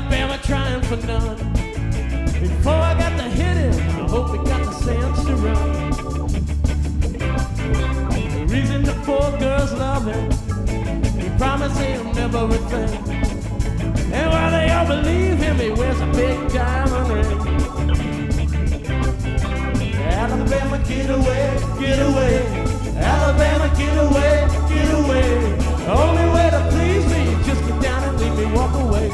Alabama trying for none. Before I got to hit him, I hope he got the sense to run. The reason the poor girls love him, he promised he'll never repent. And while they all believe him, he wears a big diamond ring. Alabama, get away, get away. Alabama, get away, get away. The only way to please me is just get down and leave me walk away.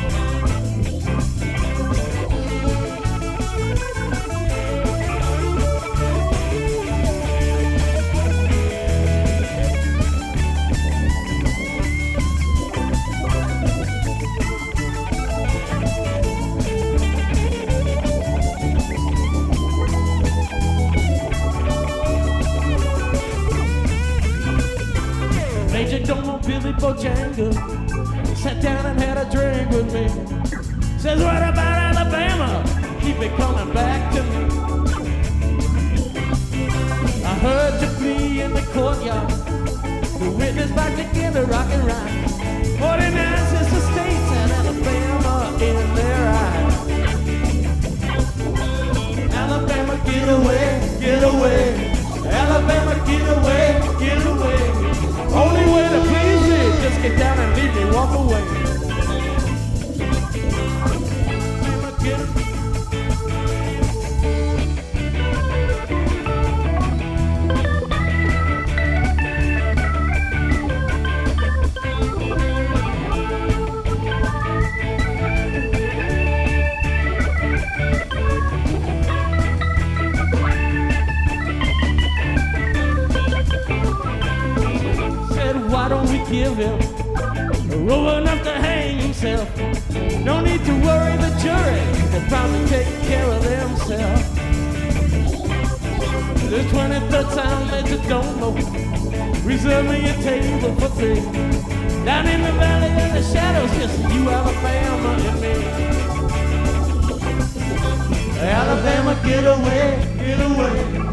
Major Domo Billy Bojangles sat down and had a drink with me. Says, what about Alabama? Keep it coming back to me. I heard you plea in the courtyard. The witness back together, rock and rock. 49 sister states and Alabama in their eyes. Alabama, get away, get away. Alabama, get away, get away. Only way to please me is just get down and leave me walk away. Why don't we give him a rope enough to hang himself? No need to worry the jury, they'll probably take care of themselves. The 23rd time Major Domo, reserve me a table for three. Down in the valley of the shadows, just you, Alabama, and me. Alabama, get away, get away.